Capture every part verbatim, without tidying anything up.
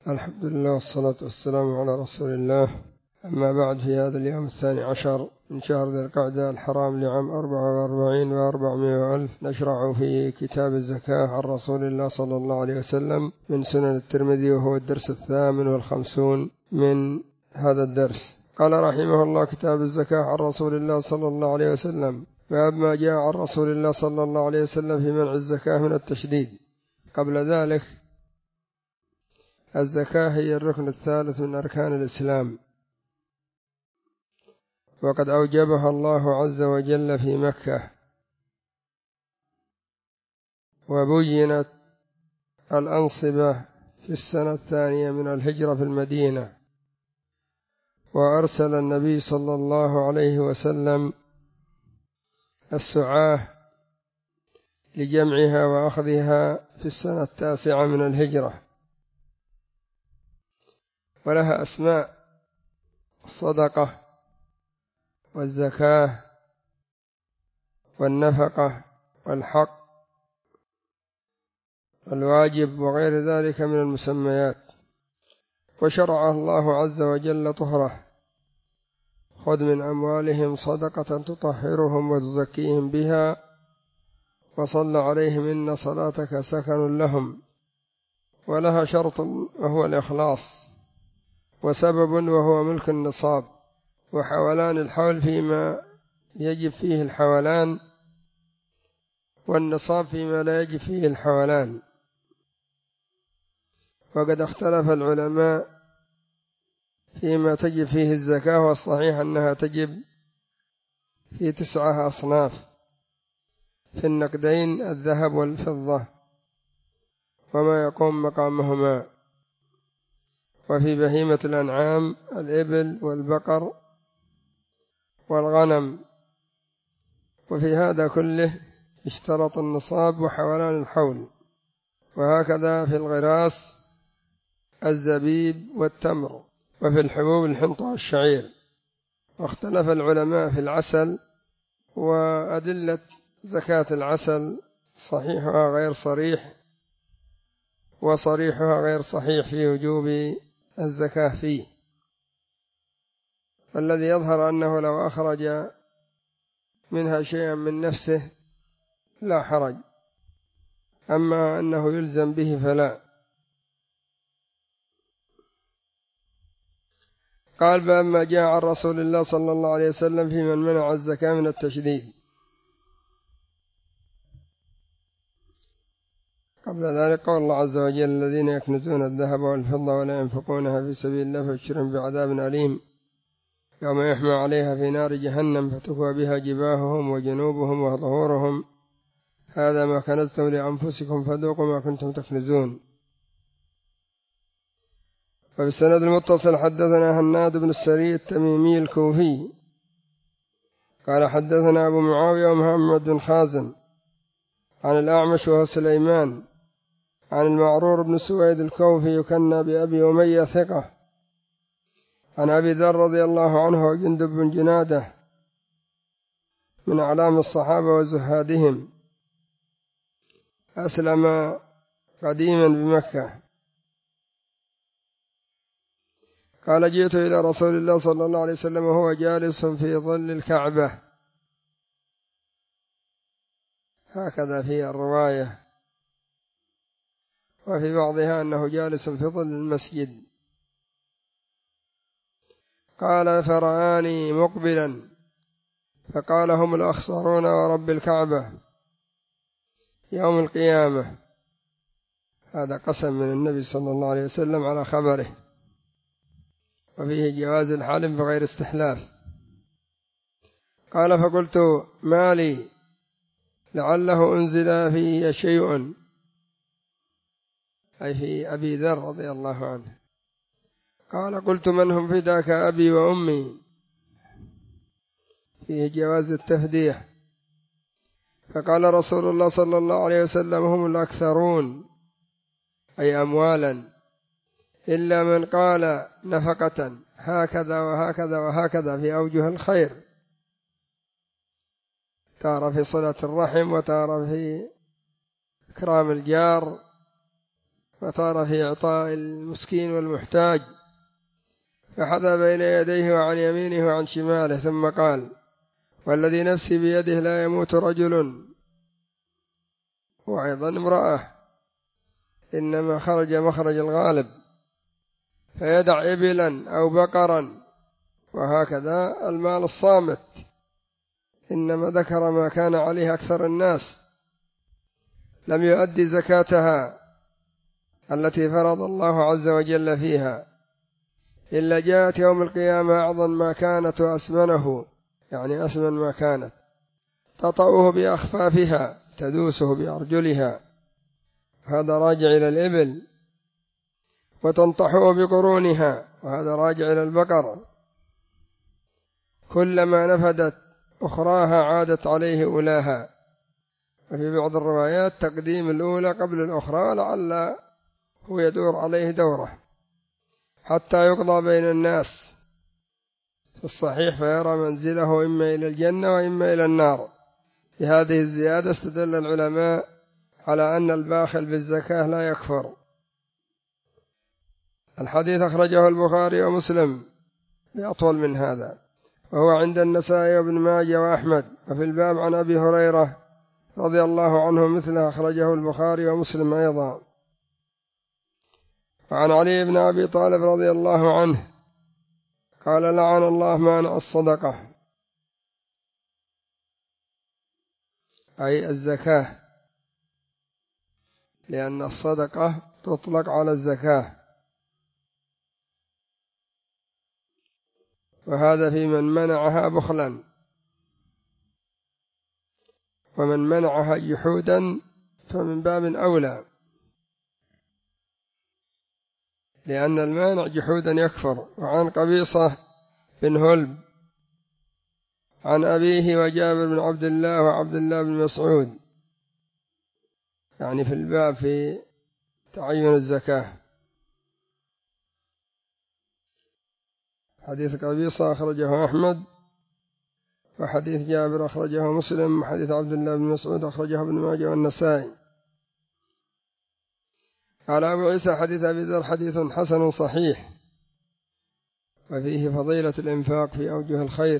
الحمد لله والصلاة والسلام على رسول الله. أما بعد، في هذا اليوم الثاني عشر من شهر ذي القعدة الحرام لعام أربعة وأربعين وأربعمائة وألف نشرع في كتاب الزكاة عن رسول الله صلى الله عليه وسلم من سنن الترمذي، وهو الدرس الثامن والخمسون من هذا الدرس. قال رحمه الله: كتاب الزكاة عن رسول الله صلى الله عليه وسلم. باب ما جاء عن رسول الله صلى الله عليه وسلم في منع الزكاة من التشديد. قبل ذلك، الزكاة هي الركن الثالث من أركان الإسلام، وقد أوجبها الله عز وجل في مكة، وبينت الأنصبة في السنة الثانية من الهجرة في المدينة، وأرسل النبي صلى الله عليه وسلم السعاة لجمعها وأخذها في السنة التاسعة من الهجرة، ولها أسماء: الصدقة والزكاة والنفقة والحق والواجب وغير ذلك من المسميات. وشرع الله عز وجل طهره: خذ من أموالهم صدقة تطهرهم وتزكيهم بها وصل عليهم إن صلاتك سكن لهم. ولها شرط وهو الإخلاص، وسبب وهو ملك النصاب، وحولان الحول فيما يجب فيه الحولان، والنصاب فيما لا يجب فيه الحولان. وقد اختلف العلماء فيما تجب فيه الزكاة، والصحيح أنها تجب في تسعة أصناف: في النقدين الذهب والفضة وما يقوم مقامهما، وفي بهيمة الأنعام الإبل والبقر والغنم. وفي هذا كله اشترط النصاب وحولان الحول. وهكذا في الغراس الزبيب والتمر، وفي الحبوب الحنطة والشعير. واختلف العلماء في العسل، وأدلة زكاة العسل صحيحها غير صريح، وصريحها غير صحيح في وجوب الزكاة فيه. الذي يظهر أنه لو أخرج منها شيئا من نفسه لا حرج، أما أنه يلزم به فلا. قال: باب ما جاء عن رسول الله صلى الله عليه وسلم في من منع الزكاة من التشديد. قبل ذلك قول الله عز وجل: الذين يكنزون الذهب والفضة ولا ينفقونها في سبيل الله فبشرهم بعذاب أليم يوم يحمى عليها في نار جهنم فتكوى بها جباههم وجنوبهم وظهورهم هذا ما كنزتم لأنفسكم فذوقوا ما كنتم تكنزون. وفي السند المتصل حدثنا هناد بن السري التميمي الكوفي قال: حدثنا أبو معاوية ومحمد بن خازن عن الأعمش وهو سليمان عن المعرور بن سويد الكوفي يكنى بأبي أمية ثقة عن أبي ذر رضي الله عنه وجندب بن جنادة من أعلام الصحابة وزهادهم، أسلم قديما بمكة. قال: جئت إلى رسول الله صلى الله عليه وسلم وهو جالس في ظل الكعبة، هكذا في الرواية، وفي بعضها أنه جالس في ظل المسجد. قال: فرآني مقبلا فقال: هم الأخسرون ورب الكعبة يوم القيامة. هذا قسم من النبي صلى الله عليه وسلم على خبره، وفيه جواز الحلم بغير استحلاف. قال: فقلت: ما لي لعله أنزل فيه شيء، أي في أبي ذر رضي الله عنه. قال: قلت: من هم فداك أبي وأمي، فيه جواز التفدية. فقال رسول الله صلى الله عليه وسلم: هم الأكثرون، أي أموالا، إلا من قال نفقة هكذا وهكذا وهكذا في أوجه الخير، تارة في صلة الرحم، وتارة في إكرام الجار، فطار في إعطاء المسكين والمحتاج، فحذا بين يديه وعن يمينه وعن شماله، ثم قال: والذي نفسي بيده لا يموت رجل وأيضا امرأة، إنما خرج مخرج الغالب فيدع إبلا أو بقرا، وهكذا المال الصامت إنما ذكر ما كان عليه أكثر الناس، لم يؤدي زكاتها التي فرض الله عز وجل فيها، إلا جاءت يوم القيامة أعظم ما كانت وأسمنه، يعني أسمن ما كانت، تطأه بأخفافها تدوسه بأرجلها، هذا راجع إلى الإبل، وتنطحه بقرونها، وهذا راجع إلى البقر، كلما نفدت أخراها عادت عليه أولاها، وفي بعض الروايات تقديم الأولى قبل الأخرى، لعل هو يدور عليه دوره حتى يقضى بين الناس في الصحيح فيرى منزله إما إلى الجنة وإما إلى النار. بهذه الزيادة استدل العلماء على أن الباخل بالزكاة لا يكفر. الحديث أخرجه البخاري ومسلم بأطول من هذا، وهو عند النسائي وابن ماجه وأحمد، وفي الباب عن أبي هريرة رضي الله عنه مثله أخرجه البخاري ومسلم أيضا. وعن علي بن أبي طالب رضي الله عنه قال: لعن الله مانع الصدقة، أي الزكاة، لأن الصدقة تطلق على الزكاة، وهذا في من منعها بخلا، ومن منعها جحودا فمن باب أولى، لأن المانع جحودا يكفر. وعن قبيصة بن هلب عن أبيه وجابر بن عبد الله وعبد الله بن مسعود، يعني في الباب في تعين الزكاة. حديث قبيصة أخرجه أحمد، وحديث جابر أخرجه مسلم، وحديث عبد الله بن مسعود أخرجه ابن ماجه والنسائي. قال أبو عيسى: حديث أبي ذر حديث حسن صحيح، وفيه فضيلة الإنفاق في أوجه الخير،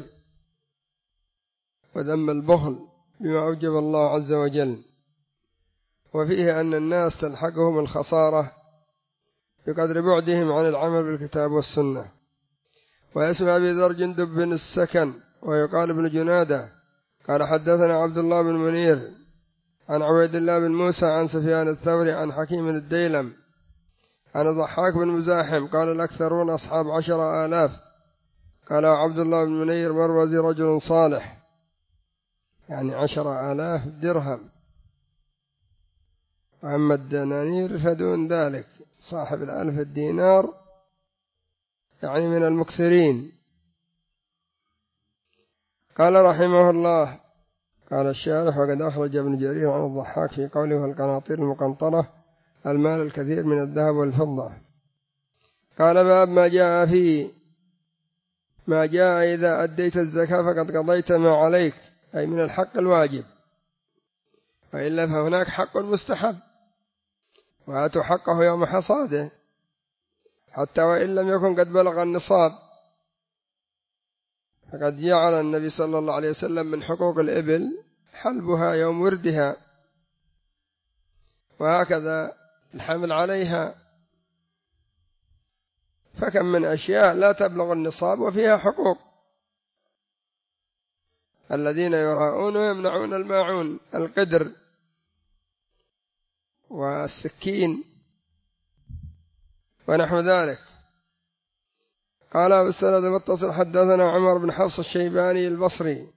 وذم البخل بما أوجب الله عز وجل، وفيه أن الناس تلحقهم الخسارة بقدر بعدهم عن العمل بالكتاب والسنة. واسم أبي ذر جندب بن السكن، ويقال ابن جنادة. قال: حدثنا عبد الله بن منير عن عبيد الله بن موسى عن سفيان الثوري عن حكيم الديلم عن الضحاك بن مزاحم قال: الأكثرون أصحاب عشر آلاف. قال عبد الله بن منير: مروزي رجل صالح، يعني عشر آلاف درهم، وأما الدنانير فدون ذلك، صاحب الألف الدينار يعني من المكثرين. قال رحمه الله: قال الشارح: وقد أخرج ابن جرير عن الضحاك في قوله: القناطير المقنطرة المال الكثير من الذهب والفضة. قال: باب ما جاء فيه ما جاء إذا أديت الزكاة فقد قضيت ما عليك، أي من الحق الواجب، وإلا فهناك حق مستحب، وآتوا حقه يوم حصاده، حتى وإن لم يكن قد بلغ النصاب. فقد جعل النبي صلى الله عليه وسلم من حقوق الإبل حلبها يوم وردها، وهكذا الحمل عليها، فكم من أشياء لا تبلغ النصاب وفيها حقوق. الذين يراءون ويمنعون الماعون، القدر والسكين ونحو ذلك. قال بالسند المتصل: حدثنا عمر بن حفص الشيباني البصري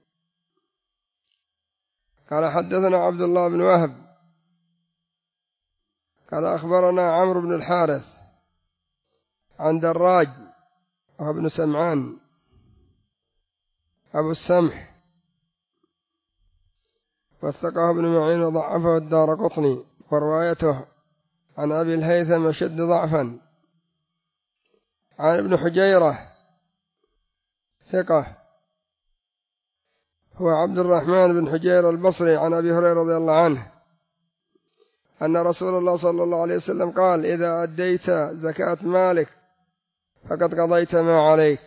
قال: حدثنا عبد الله بن وهب قال: أخبرنا عمرو بن الحارث عن دراج وهو ابن سمعان أبو السمح، وثقه ابن معين وضعفه الدارقطني، وروايته عن أبي الهيثم أشد ضعفا. عن ابن حجيرة ثقة هو عبد الرحمن بن حجير البصري عن أبي هريرة رضي الله عنه أن رسول الله صلى الله عليه وسلم قال: إذا أديت زكاة مالك فقد قضيت ما عليك.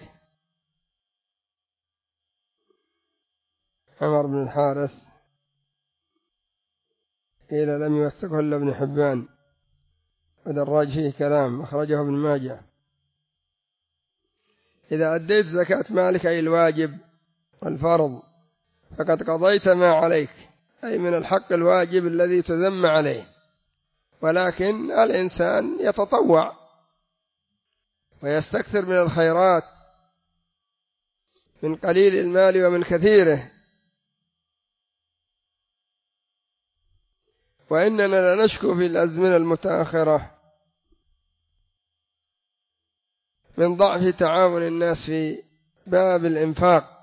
عمر بن الحارث قيل لم يوثقه إلا ابن حبان، ودراج فيه كلام، أخرجه ابن ماجه. إذا أديت زكاة مالك أي الواجب والفرض فقد قضيت ما عليك، أي من الحق الواجب الذي تذم عليه. ولكن الإنسان يتطوع ويستكثر من الخيرات من قليل المال ومن كثيره. وإننا لنشكو في الأزمنة المتأخرة من ضعف تعاون الناس في باب الإنفاق،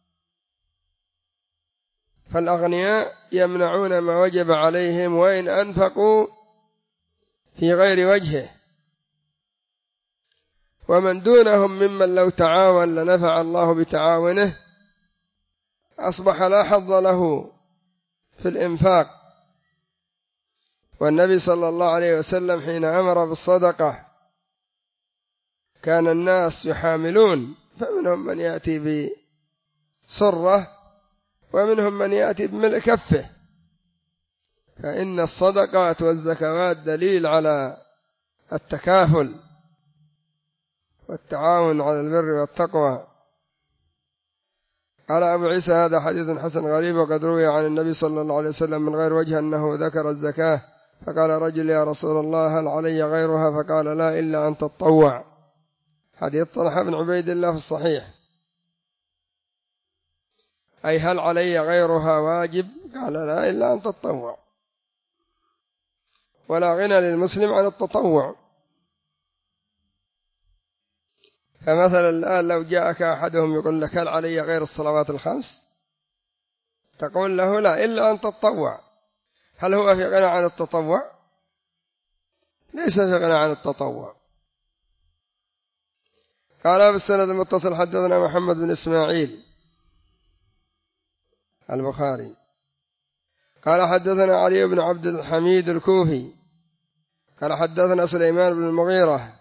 فالأغنياء يمنعون ما وجب عليهم وإن أنفقوا في غير وجهه، ومن دونهم ممن لو تعاون لنفع الله بتعاونه أصبح لا حظ له في الإنفاق. والنبي صلى الله عليه وسلم حين أمر بالصدقة كان الناس يحاملون، فمنهم من يأتي بصرة ومنهم من يأتي بملء كفه، فإن الصدقات والزكوات دليل على التكافل والتعاون على البر والتقوى. قال أبو عيسى: هذا حديث حسن غريب، وقد روي عن النبي صلى الله عليه وسلم من غير وجه أنه ذكر الزكاة، فقال رجل: يا رسول الله هل علي غيرها؟ فقال: لا، إلا أن تتطوع. حديث طلحة بن عبيد الله في الصحيح، أي هل علي غيرها واجب؟ قال: لا، إلا أن تتطوع. ولا غنى للمسلم عن التطوع. فمثلا الآن لو جاءك أحدهم يقول لك: هل علي غير الصلوات الخمس؟ تقول له: لا، إلا أن تتطوع. هل هو في غنى عن التطوع؟ ليس في غنى عن التطوع. قال بالسند المتصل: حدثنا محمد بن إسماعيل البخاري قال حدثنا علي بن عبد الحميد الكوفي قال حدثنا سليمان بن المغيرة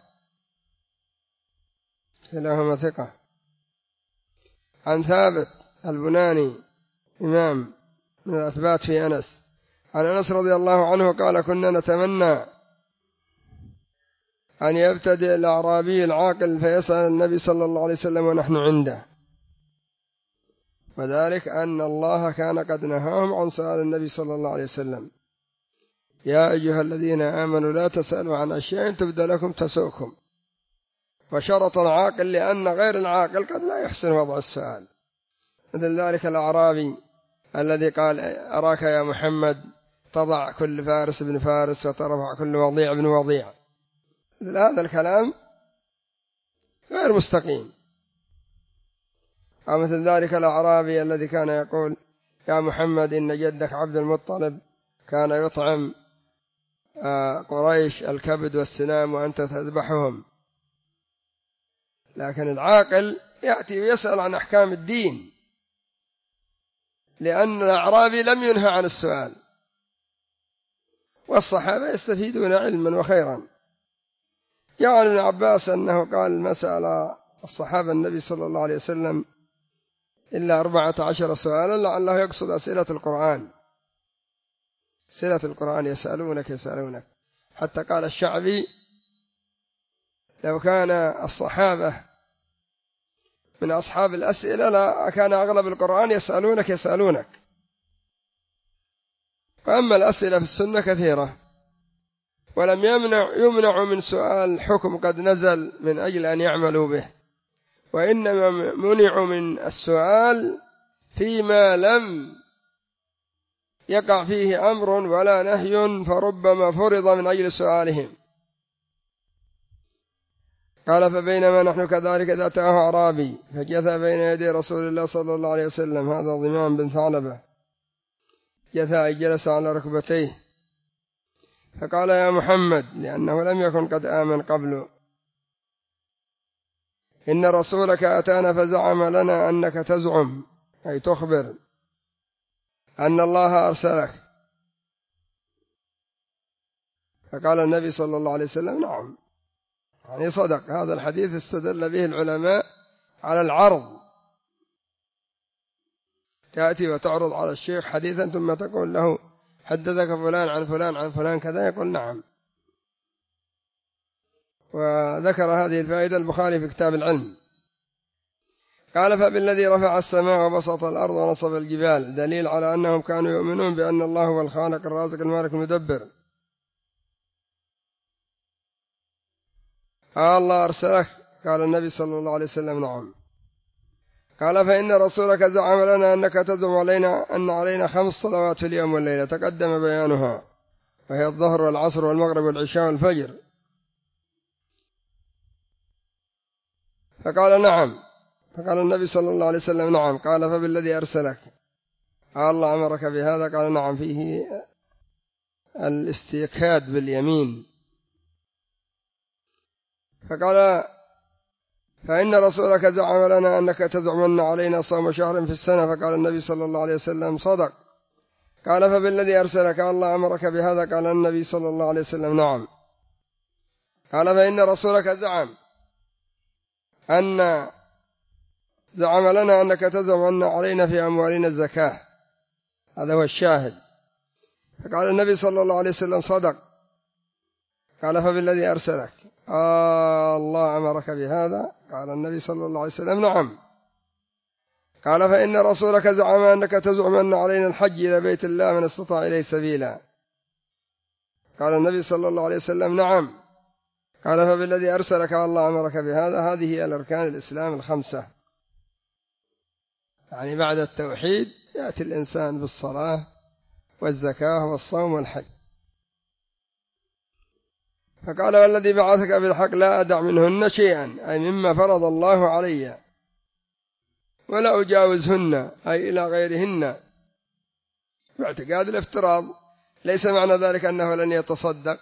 كلاهما ثقة، عن ثابت البناني إمام من الأثبات في أنس، عن أنس رضي الله عنه قال: كنا نتمنى أن يبتدئ الأعرابي العاقل فيسأل النبي صلى الله عليه وسلم ونحن عنده، وذلك أن الله كان قد نهاهم عن سؤال النبي صلى الله عليه وسلم: يا أيها الذين آمنوا لا تسألوا عن أشياء تبدى لكم تسؤكم. وشرط العاقل لأن غير العاقل قد لا يحسن وضع السؤال، مثل ذلك الأعرابي الذي قال: أراك يا محمد تضع كل فارس بن فارس وترفع كل وضيع بن وضيع. مثل هذا الكلام غير مستقيم. أو مثل ذلك الأعرابي الذي كان يقول: يا محمد إن جدك عبد المطلب كان يطعم قريش الكبد والسنام وأنت تذبحهم. لكن العاقل يأتي ويسأل عن أحكام الدين، لأن الأعرابي لم ينهى عن السؤال، والصحابة يستفيدون علما وخيرا. جعل ابن عباس أنه قال: ما سأل الصحابة النبي صلى الله عليه وسلم إلا أربعة عشر سؤالا، لعله يقصد أسئلة القرآن. أسئلة القرآن يسألونك يسألونك حتى قال الشعبي: لو كان الصحابة من أصحاب الأسئلة لا كان أغلب القرآن يسألونك يسألونك. وأما الأسئلة في السنة كثيرة، ولم يمنع يمنع من سؤال حكم قد نزل من أجل أن يعملوا به، وإنما منعوا من السؤال فيما لم يقع فيه أمر ولا نهي فربما فرض من أجل سؤالهم. قال: فبينما نحن كذلك إذا أتاه أعرابي فجثى بين يدي رسول الله صلى الله عليه وسلم، هذا ضمام بن ثعلبة، جثى جلس على ركبتيه، فقال: يا محمد، لأنه لم يكن قد آمن قبل، إن رسولك أتانا فزعم لنا أنك تزعم، أي تخبر، أن الله أرسلك فقال النبي صلى الله عليه وسلم نعم، يعني صدق. هذا الحديث استدل به العلماء على العرض، تأتي وتعرض على الشيخ حديثا ثم تقول له حدثك فلان عن فلان عن فلان كذا، يقول نعم. وذكر هذه الفائدة البخاري في كتاب العلم. قال فبالذي رفع السماء وبسط الأرض ونصب الجبال، دليل على أنهم كانوا يؤمنون بأن الله هو الخالق الرازق المالك المدبر. آه الله أرسلك؟ قال النبي صلى الله عليه وسلم نعم. قال فإن رسولك زعم لنا أنك تزعم علينا أن علينا خمس صلوات في اليوم والليلة تقدم بيانها، وهي الظهر والعصر والمغرب والعشاء والفجر. فقال نعم، فقال النبي صلى الله عليه وسلم نعم. قال فبالذي أرسلك؟ قال الله أمرك بهذا؟ قال نعم. فيه الاستيكاد باليمين. فقال فإن رسولك زعم لنا أنك تزعمن علينا صوم شهر في السنة. فقال النبي صلى الله عليه وسلم صدق. قال فبالذي أرسلك؟ الله أمرك بهذا؟ قال النبي صلى الله عليه وسلم نعم. قال فإن رسولك زعم أن زعم لنا أنك تزعمن علينا في أموالنا الزكاة. هذا هو الشاهد. فقال النبي صلى الله عليه وسلم صدق. قال فبالذي أرسلك؟ آه الله أمرك بهذا؟ قال النبي صلى الله عليه وسلم نعم. قال فإن رسولك زعم أنك تزعمن علينا الحج إلى بيت الله من استطاع إليه سبيلا. قال النبي صلى الله عليه وسلم نعم. قال فبالذي أرسلك؟ الله أمرك بهذا. هذه هي الأركان الإسلام الخمسة. يعني بعد التوحيد يأتي الإنسان بالصلاة والزكاة والصوم والحج. فقال والذي بعثك بالحق لا أدع منهن شيئا، أي مما فرض الله علي، ولا أجاوزهن، أي إلى غيرهن، باعتقاد الافتراض. ليس معنى ذلك أنه لن يتصدق،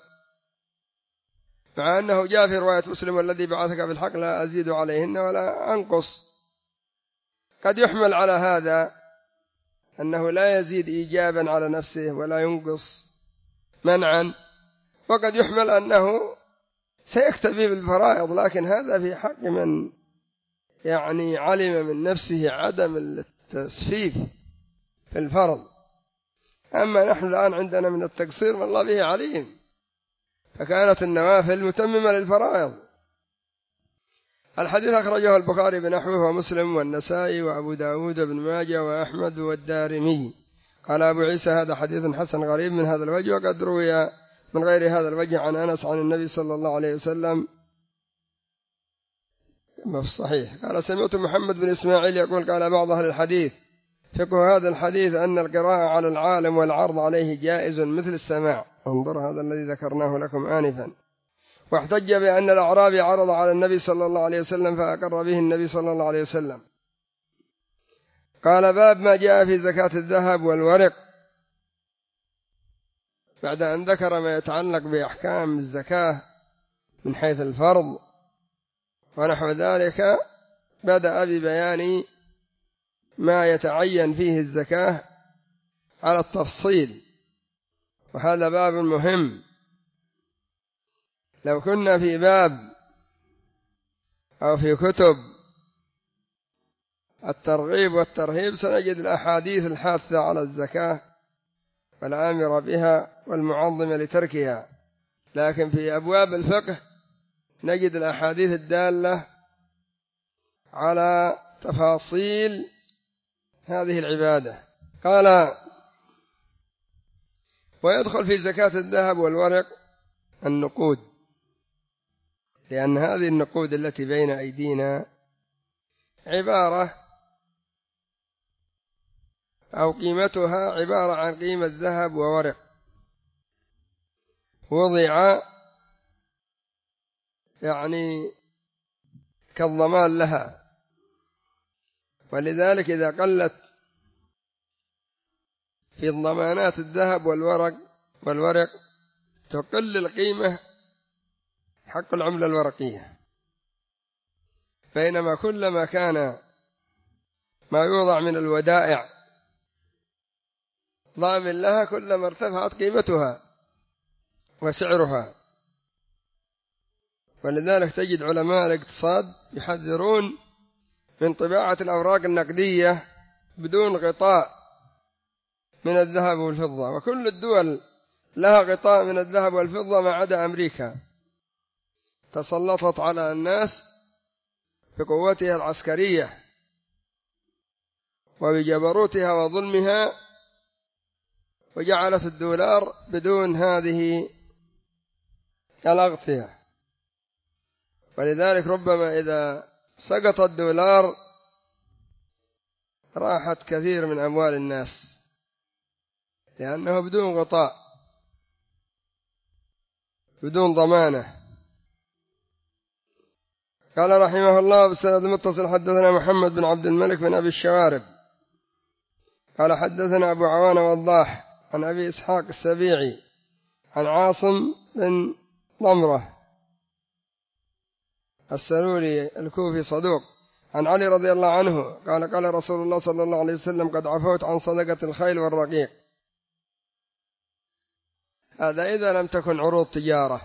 مع أنه جاء في رواية مسلم والذي بعثك بالحق لا أزيد عليهن ولا أنقص. قد يحمل على هذا أنه لا يزيد إيجابا على نفسه ولا ينقص منعا، وقد يحمل أنه سيكتفي بالفرائض، لكن هذا في حق من يعني علم من نفسه عدم التسفيف في الفرض. أما نحن الآن عندنا من التقصير والله به عليم، فكانت النوافل متممة للفرائض. الحديث أخرجه البخاري بنحوه ومسلم والنسائي وأبو داود بن ماجه وأحمد والدارمي. قال أبو عيسى هذا حديث حسن غريب من هذا الوجه، وقد روي من غير هذا الوجه عن أنس عن النبي صلى الله عليه وسلم ما في الصحيح. قال سمعت محمد بن إسماعيل يقول قال بعض أهل الحديث فقه هذا الحديث أن القراءة على العالم والعرض عليه جائز مثل السماع. انظر هذا الذي ذكرناه لكم آنفا. واحتج بأن الأعرابي عرض على النبي صلى الله عليه وسلم فأقر به النبي صلى الله عليه وسلم. قال باب ما جاء في زكاة الذهب والورق. بعد أن ذكر ما يتعلق بأحكام الزكاة من حيث الفرض ونحو ذلك، بدأ ببيان ما يتعين فيه الزكاة على التفصيل، وهذا باب مهم. لو كنا في باب أو في كتب الترغيب والترهيب سنجد الأحاديث الحاثة على الزكاة والآمر بها والمعظم لتركها، لكن في أبواب الفقه نجد الأحاديث الدالة على تفاصيل هذه العبادة. قال ويدخل في زكاة الذهب والورق النقود، لأن هذه النقود التي بين أيدينا عبارة أو قيمتها عبارة عن قيمة ذهب وورق وضع يعني كالضمان لها، ولذلك إذا قلت في الضمانات الذهب والورق والورق تقل القيمة حق العملة الورقية، بينما كلما كان ما يوضع من الودائع ضامن لها كلما ارتفعت قيمتها. وسعرها. ولذلك تجد علماء الاقتصاد يحذرون من طباعة الأوراق النقدية بدون غطاء من الذهب والفضة، وكل الدول لها غطاء من الذهب والفضة ما عدا أمريكا، تسلطت على الناس بقوتها العسكرية وبجبروتها وظلمها، وجعلت الدولار بدون هذه الأغطية. ولذلك ربما إذا سقط الدولار راحت كثير من أموال الناس، لأنه بدون غطاء بدون ضمانة. قال رحمه الله بالسند المتصل حدثنا محمد بن عبد الملك بن أبي الشوارب قال حدثنا أبو عوانة وضاح عن أبي إسحاق السبيعي عن عاصم بن ضمرة السلولي الكوفي صدوق عن علي رضي الله عنه قال قال رسول الله صلى الله عليه وسلم قد عفوت عن صدقة الخيل والرقيق. هذا إذا لم تكن عروض تجارة.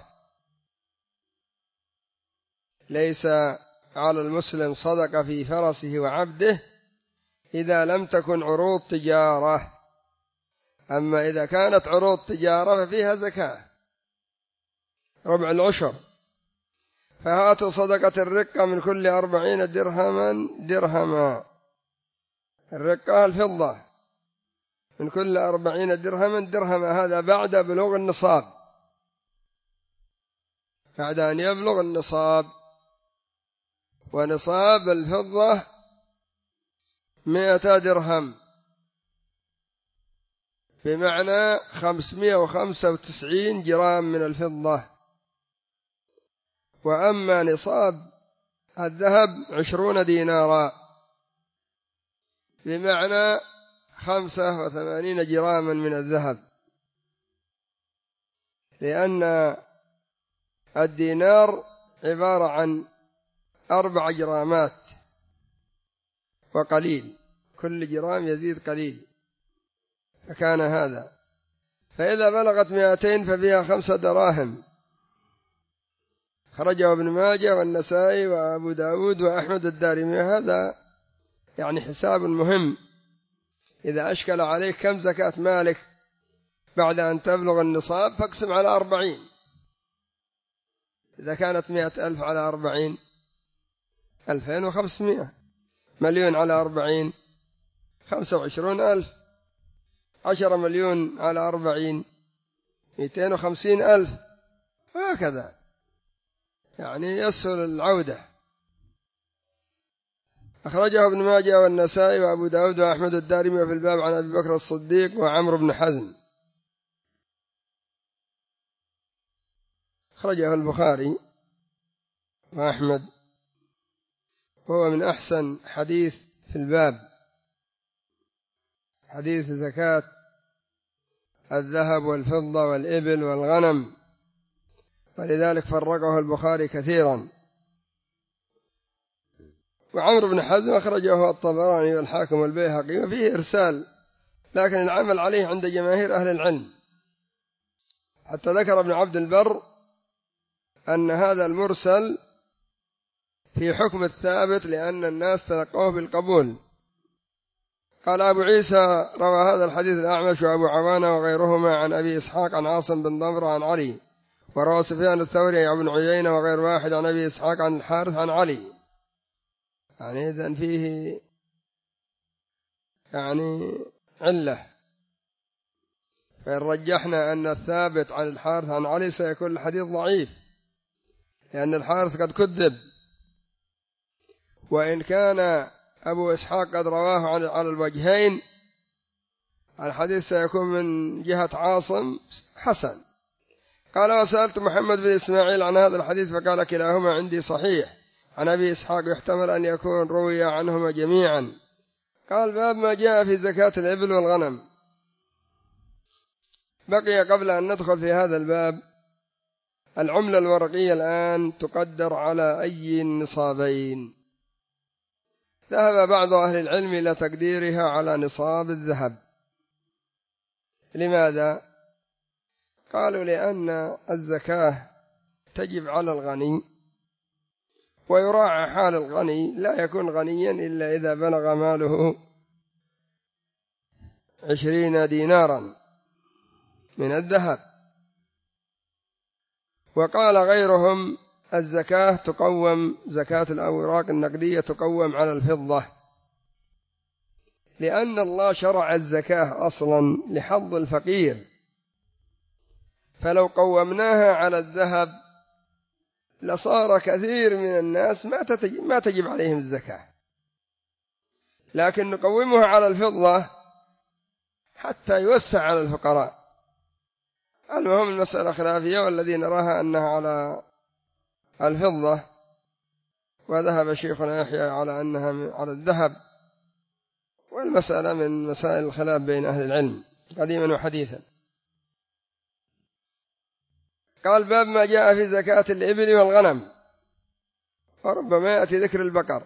ليس على المسلم صدقة في فرسه وعبده إذا لم تكن عروض تجارة. أما إذا كانت عروض تجارة ففيها زكاة ربع العشر. فهاتوا صدقة الرقة من كل أربعين درهما درهما، الرقة الفضة من كل أربعين درهما درهما، هذا بعد بلوغ النصاب، بعد أن يبلغ النصاب. ونصاب الفضة مئة درهم، بمعنى خمسمائة وخمسة وتسعين جرام من الفضة. وأما نصاب الذهب عشرون دينارا، بمعنى خمسة وثمانين جراما من الذهب، لأن الدينار عبارة عن أربع جرامات وقليل، كل جرام يزيد قليل، فكان هذا. فإذا بلغت مئتين ففيها خمسة دراهم. خرجه ابن ماجه والنسائي وأبو داود وأحمد الدارمي. هذا يعني حساب مهم. إذا أشكل عليك كم زكاة مالك بعد أن تبلغ النصاب فاقسم على أربعين. إذا كانت مئة ألف على أربعين ألفين وخمسمائة، مليون على أربعين خمسة وعشرون ألف، عشرة مليون على أربعين مئتين وخمسين ألف، هكذا يعني يسهل العودة. أخرجه ابن ماجه والنسائي وأبو داود وأحمد الدارمي في الباب عن أبي بكر الصديق وعمرو بن حزم. أخرجه البخاري وأحمد، وهو من أحسن حديث في الباب، حديث زكاة الذهب والفضة والإبل والغنم، ولذلك فرقه البخاري كثيرا. وعمرو بن حزم أخرجه الطبراني والحاكم والبيهقي، وفيه إرسال، لكن العمل عليه عند جماهير أهل العلم. حتى ذكر ابن عبد البر أن هذا المرسل في حكم الثابت، لأن الناس تلقوه بالقبول. قال أبو عيسى روى هذا الحديث الأعمش وأبو عوانة وغيرهما عن أبي إسحاق عن عاصم بن ضمرة عن علي، وروى سفيان الثوري عن ابن عيينة وغير واحد عن أبي إسحاق عن الحارث عن علي. يعني إذن فيه يعني علة. فإن رجحنا أن الثابت عن الحارث عن علي سيكون الحديث ضعيف، لأن الحارث قد كذب. وإن كان أبو إسحاق قد رواه على الوجهين الحديث سيكون من جهة عاصم حسن. قال وسألت محمد بن إسماعيل عن هذا الحديث فقال كلاهما عندي صحيح عن أبي إسحاق، يحتمل أن يكون روي عنهما جميعا. قال باب ما جاء في زكاة الإبل والغنم. بقي قبل أن ندخل في هذا الباب العملة الورقية الآن تقدر على أي النصابين. ذهب بعض أهل العلم إلى تقديرها على نصاب الذهب. لماذا؟ قالوا لأن الزكاة تجب على الغني، ويراعى حال الغني، لا يكون غنيا إلا إذا بلغ ماله عشرين دينارا من الذهب. وقال غيرهم الزكاة تقوم، زكاة الأوراق النقدية تقوم على الفضة، لأن الله شرع الزكاة أصلا لحظ الفقير، فلو قومناها على الذهب لصار كثير من الناس ما تجب, ما تجب عليهم الزكاة، لكن نقومها على الفضة حتى يوسع على الفقراء. المهم المسألة خلافية، والذي نراها أنها على الفضة، وذهب شيخنا يحيى على أنها على الذهب، والمسألة من مسائل الخلاف بين أهل العلم قديما وحديثا. قال باب ما جاء في زكاة الإبل والغنم، وربما يأتي ذكر البقر،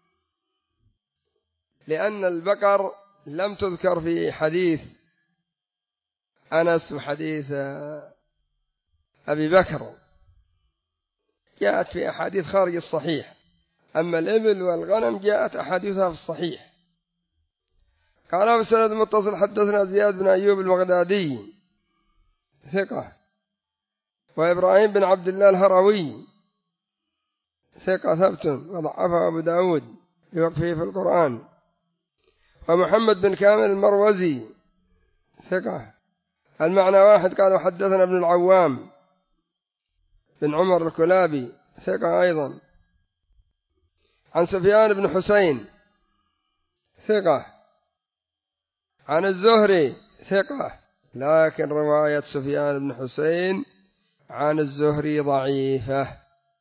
لأن البقر لم تذكر في حديث أنس وحديث أبي بكر، جاءت في أحاديث خارج الصحيح، أما الإبل والغنم جاءت أحاديثها في الصحيح. قال بسند متصل حدثنا زياد بن أيوب البغدادي ثقة، وإبراهيم بن عبد الله الهروي ثقة ثبت وضعفه أبو داود بوقفه في القرآن، ومحمد بن كامل المروزي ثقة، المعنى واحد. قال حدثنا ابن العوام بن عمر الكلابي ثقة أيضا، عن سفيان بن حسين ثقة، عن الزهري ثقة، لكن رواية سفيان بن حسين عن الزهري ضعيفة،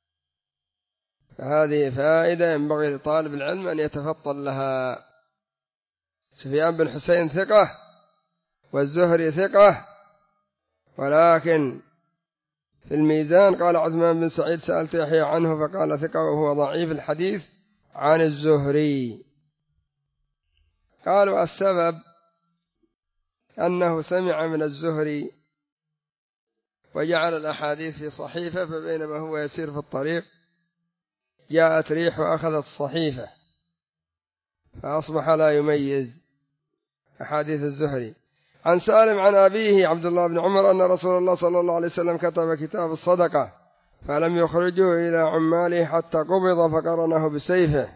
فهذه فائدة ينبغي لطالب العلم أن يتفطن لها. سفيان بن حسين ثقة والزهري ثقة، ولكن في الميزان قال عثمان بن سعيد سألت يحيى عنه فقال ثقة وهو ضعيف الحديث عن الزهري. قالوا السبب أنه سمع من الزهري وجعل الأحاديث في صحيفة، فبينما هو يسير في الطريق جاءت ريح وأخذت الصحيفة، فأصبح لا يميز أحاديث الزهري. عن سالم عن أبيه عبد الله بن عمر أن رسول الله صلى الله عليه وسلم كتب كتاب الصدقة فلم يخرجه إلى عماله حتى قبض فقرنه بسيفه،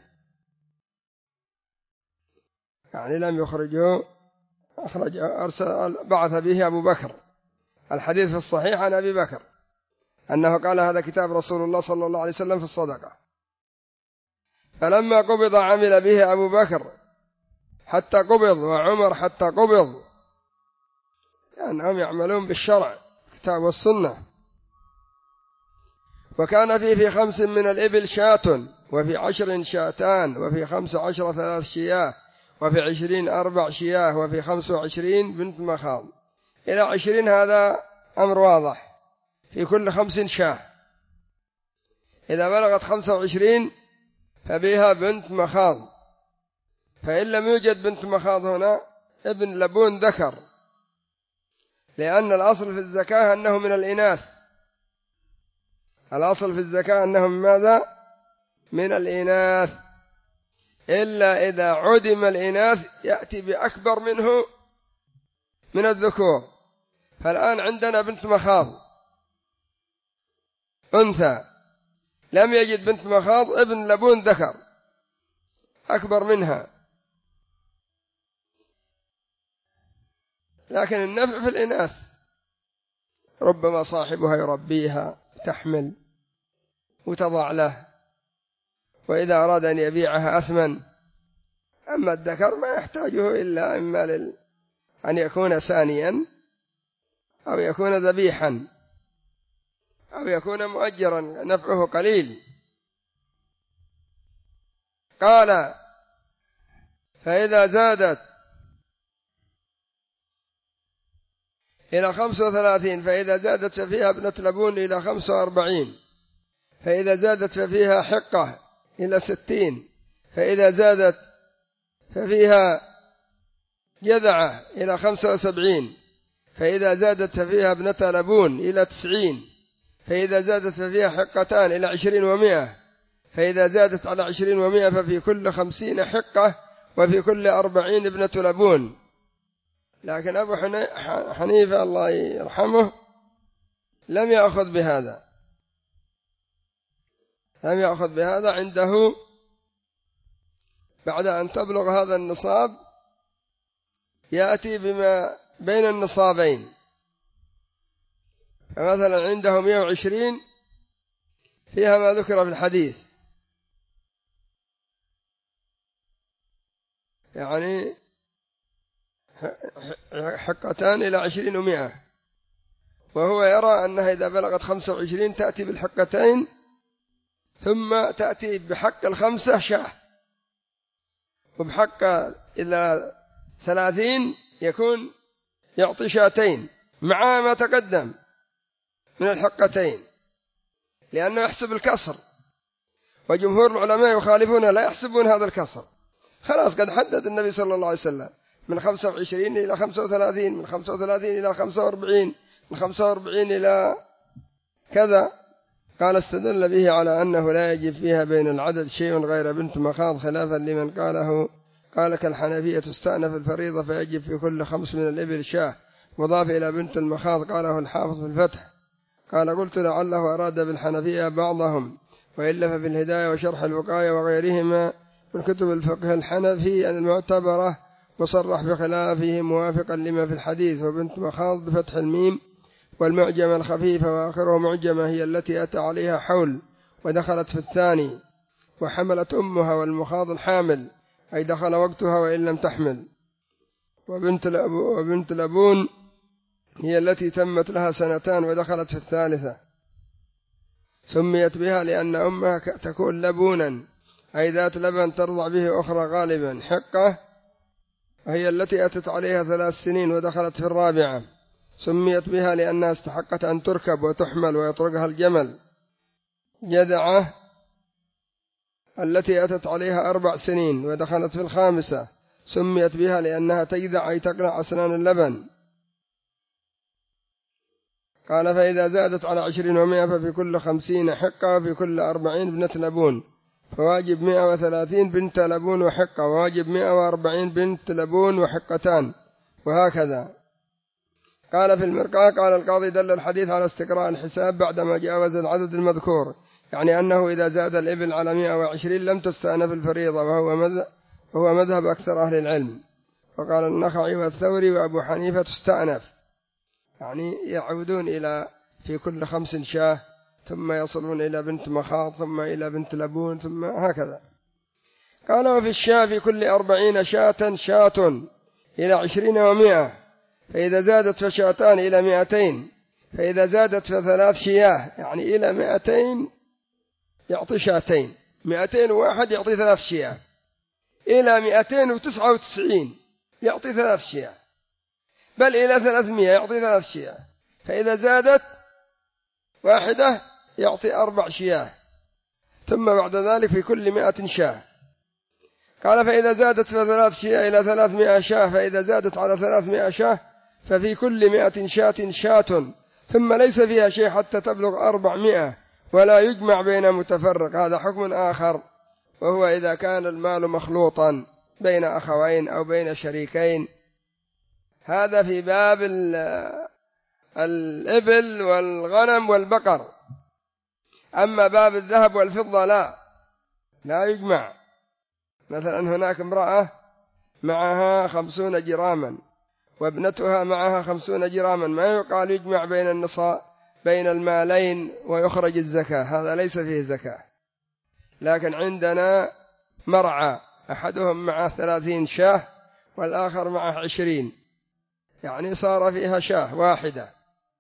يعني لم يخرجه، أخرج أرسل بعث به أبو بكر. الحديث في الصحيح عن أبي بكر أنه قال هذا كتاب رسول الله صلى الله عليه وسلم في الصدقة، فلما قبض عمل به أبو بكر حتى قبض وعمر حتى قبض، لأنهم يعني يعملون بالشرع كتاب والسنة. وكان فيه في خمس من الإبل شاة، وفي عشر شاتان، وفي خمس عشر ثلاث شياه، وفي عشرين أربع شياه، وفي خمس وعشرين بنت مخاض. إلى عشرين هذا أمر واضح، في كل خمس شاه، إذا بلغت خمسة وعشرين فبها بنت مخاض، فإن لم يوجد بنت مخاض هنا ابن لبون ذكر، لأن الأصل في الزكاة أنه من الإناث، الأصل في الزكاة أنه ماذا؟ من الإناث، إلا إذا عدم الإناث يأتي بأكبر منه من الذكور. فالآن عندنا بنت مخاض أنثى، لم يجد بنت مخاض ابن لبون ذكر أكبر منها، لكن النفع في الإناث، ربما صاحبها يربيها تحمل وتضع له، وإذا أراد أن يبيعها أثمن. أما الذكر ما يحتاجه إلا إما لل... أن يكون سانيا، أو يكون ذبيحا، أو يكون مؤجرا نفعه قليل. قال فإذا زادت إلى خمس وثلاثين فإذا زادت ففيها ابنة لبون إلى خمس وأربعين، فإذا زادت ففيها حقة إلى ستين، فإذا زادت ففيها جذعة إلى خمسة وسبعين، فإذا زادت ففيها ابنة لبون إلى تسعين، فإذا زادت ففيها حقتان إلى عشرين ومائة، فإذا زادت على عشرين ومائة ففي كل خمسين حقة، وفي كل أربعين ابنة لبون. لكن أبو حنيفة الله يرحمه لم يأخذ بهذا، لم يأخذ بهذا. عنده بعد أن تبلغ هذا النصاب يأتي بما بين النصابين، فمثلا عنده مئة وعشرين فيها ما ذكر في الحديث، يعني حقتان إلى عشرين ومائة، وهو يرى أنها إذا بلغت خمسة وعشرين تأتي بالحقتين ثم تأتي بحق الخمسة شاه، وبحق إلى ثلاثين يكون يعطي شاتين مع ما تقدم من الحقتين، لأنه يحسب الكسر، وجمهور العلماء يخالفون لا يحسبون هذا الكسر. خلاص قد حدد النبي صلى الله عليه وسلم من خمسة وعشرين إلى خمسة وثلاثين، من خمسة وثلاثين إلى خمسة وأربعين، من خمسة وأربعين إلى كذا. قال استدل به على أنه لا يجب فيها بين العدد شيء غير بنت مخاض، خلافا لمن قاله قال كالحنفية تستأنف الفريضة فيجب في كل خمس من الإبل شاه، مضاف إلى بنت المخاض. قاله الحافظ في الفتح. قال قلت لعله أراد بالحنفية بعضهم، وإلا ففي الهداية وشرح الوقاية وغيرهما من كتب الفقه الحنفي المعتبرة وصرح بخلافه موافقا لما في الحديث. وبنت مخاض بفتح الميم والمعجمة الخفيفة وآخره معجمة هي التي أتى عليها حول ودخلت في الثاني، وحملت أمها والمخاض الحامل أي دخل وقتها وإن لم تحمل. وبنت وبنت لبون هي التي تمت لها سنتان ودخلت في الثالثة، سميت بها لأن أمها تكون لبونا أي ذات لبن ترضع به أخرى غالبا. حقة وهي التي أتت عليها ثلاث سنين ودخلت في الرابعة، سميت بها لأنها استحقت أن تركب وتحمل ويطرقها الجمل. جذعة التي أتت عليها أربع سنين ودخلت في الخامسة، سميت بها لأنها تجذع أي تقلع أسنان اللبن. قال فإذا زادت على عشرين ومائة ففي كل خمسين حقة، وفي كل أربعين بنت لبون، فواجب مائة وثلاثين بنت لبون وحقة، وواجب مائة وأربعين بنت لبون وحقتان، وهكذا. قال في المرقاة قال القاضي دل الحديث على استقراء الحساب بعدما جاوز العدد المذكور، يعني أنه إذا زاد الإبل على مائة وعشرين لم تستأنف الفريضة، وهو مذهب, وهو مذهب أكثر أهل العلم. وقال النخعي والثوري وأبو حنيفة تستأنف، يعني يعودون إلى في كل خمس شاه، ثم يصلون إلى بنت مخاض، ثم إلى بنت لبون، ثم هكذا. قال وفي الشاة في كل أربعين شاة شاة إلى عشرين ومائة، فإذا زادت فشاتان إلى مائتين، فإذا زادت فثلاث شياه، يعني إلى مائتين يعطي شاتين، مائتين واحد يعطي ثلاث شياه، إلى مائتين وتسعة وتسعين يعطي ثلاث شياه، بل إلى ثلاثمائة يعطي ثلاث شياه، فإذا زادت واحدة يعطي أربع شياه، ثم بعد ذلك في كل مائة شاه. قال فإذا زادت ثلاث شياه إلى ثلاثمائة شاه، فإذا زادت على ثلاثمائة شاه ففي كل مائة شاة شاة، ثم ليس فيها شيء حتى تبلغ أربعمائة، ولا يجمع بين متفرق. هذا حكم آخر، وهو إذا كان المال مخلوطا بين أخوين أو بين شريكين. هذا في باب الإبل والغنم والبقر. أما باب الذهب والفضة لا لا يجمع. مثلا هناك امرأة معها خمسون جراما وابنتها معها خمسون جراما، ما يقال يجمع بين النصاب بين المالين ويخرج الزكاة، هذا ليس فيه زكاة. لكن عندنا مرعى أحدهم معه ثلاثين شاه والآخر معه عشرين، يعني صار فيها شاه واحدة،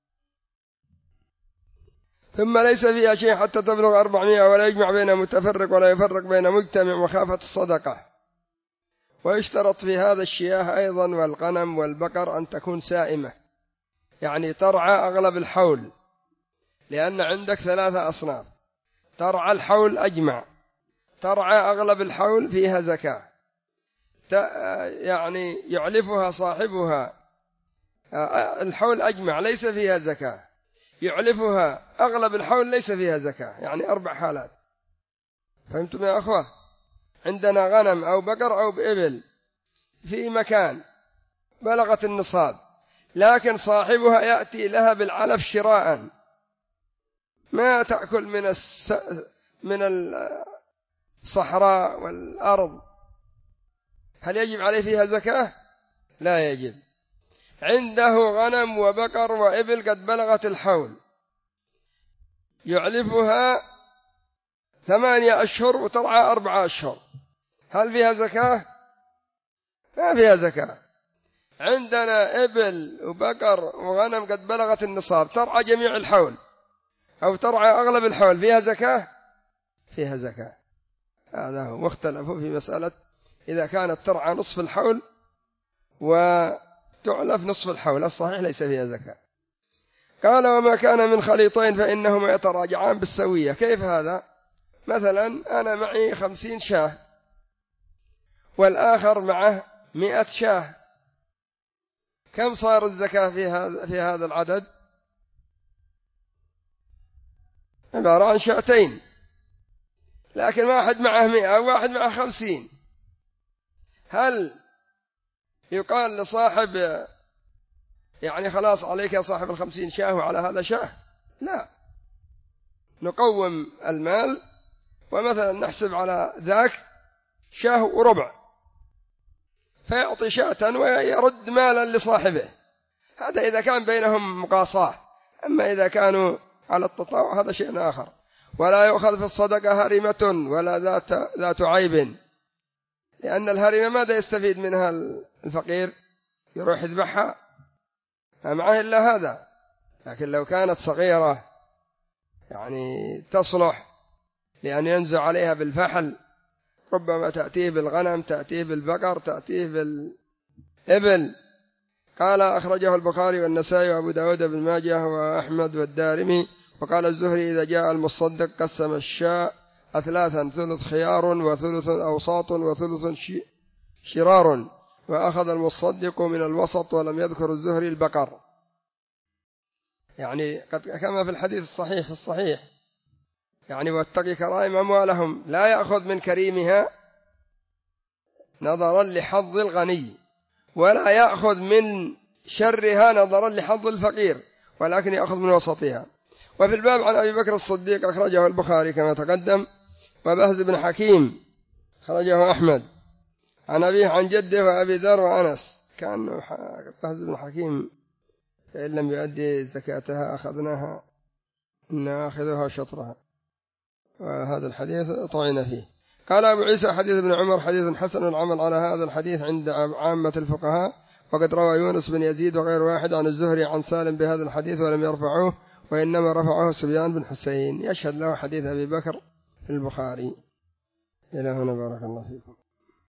ثم ليس فيها شيء حتى تبلغ أربعمائة، ولا يجمع بين متفرق ولا يفرق بين مجتمع مخافة الصدقة. ويشترط في هذا الشياه أيضا والغنم والبقر أن تكون سائمة، يعني ترعى أغلب الحول، لأن عندك ثلاثة أصناف: ترعى الحول أجمع، ترعى أغلب الحول فيها زكاة، يعني يعلفها صاحبها الحول أجمع ليس فيها زكاة، يعلفها أغلب الحول ليس فيها زكاة، يعني أربع حالات. فهمتم يا أخوة؟ عندنا غنم أو بقر أو إبل في مكان بلغت النصاب، لكن صاحبها يأتي لها بالعلف شراء، ما تأكل من الس... من الصحراء والأرض، هل يجب عليه فيها زكاة؟ لا يجب. عنده غنم وبقر وإبل قد بلغت الحول، يعلفها ثمانية أشهر وترعى أربعة أشهر، هل فيها زكاة؟ ما فيها زكاة. عندنا إبل وبقر وغنم قد بلغت النصاب ترعى جميع الحول أو ترعى أغلب الحول، فيها زكاة؟ فيها زكاة. هذا هو. واختلفوا في مسألة إذا كانت ترعى نصف الحول وتعلف نصف الحول، الصحيح ليس فيها زكاة. قال وما كان من خليطين فإنهما يتراجعان بالسوية. كيف هذا؟ مثلا أنا معي خمسين شاه والآخر معه مئة شاه، كم صار الزكاة في هذا في هذا العدد؟ عبارة عن شاتين، لكن واحد معه مئة وواحد معه خمسين. هل يقال لصاحب يعني خلاص عليك يا صاحب الخمسين شاه وعلى هذا شاه؟ لا، نقوم المال ومثلا نحسب على ذاك شاه وربع، فيعطي شاة ويرد مالا لصاحبه. هذا إذا كان بينهم مقاصاة. أما إذا كانوا على التطاوع هذا شيء آخر. ولا يؤخذ في الصدقة هرمة ولا ذات ذات عيب، لأن الهرمة ماذا يستفيد منها الفقير؟ يروح يذبحها، ما معه إلا هذا. لكن لو كانت صغيرة يعني تصلح لأن ينزع عليها بالفحل، ربما تأتيه بالغنم، تأتيه بالبقر، تأتيه بالإبل. قال أخرجه البخاري والنسائي وأبو داود بن ماجه وأحمد والدارمي. وقال الزهري إذا جاء المصدق قسم الشاء ثلاثا، ثلث خيار وثلث أوساط وثلث شرار، وأخذ المصدق من الوسط، ولم يذكر الزهري البقر. يعني قد كما في الحديث الصحيح في الصحيح يعني واتقي كرائم أموالهم، لا يأخذ من كريمها نظرا لحظ الغني، ولا يأخذ من شرها نظرا لحظ الفقير، ولكن يأخذ من وسطها. وفي الباب عن أبي بكر الصديق أخرجه البخاري كما تقدم، وبهز بن حكيم أخرجه أحمد عن أبيه عن جده وأبي ذر وأنس. كان بهز بن حكيم فإن لم يؤدي زكاتها أخذناها إن أخذها شطرها، وهذا الحديث طعن فيه. قال أبو عيسى حديث ابن عمر حديث حسن، العمل على هذا الحديث عند عامة الفقهاء. وقد روى يونس بن يزيد وغير واحد عن الزهري عن سالم بهذا الحديث ولم يرفعوه، وإنما رفعه سفيان بن حسين. يشهد له حديث أبي بكر في البخاري. إلى هنا بارك الله فيكم.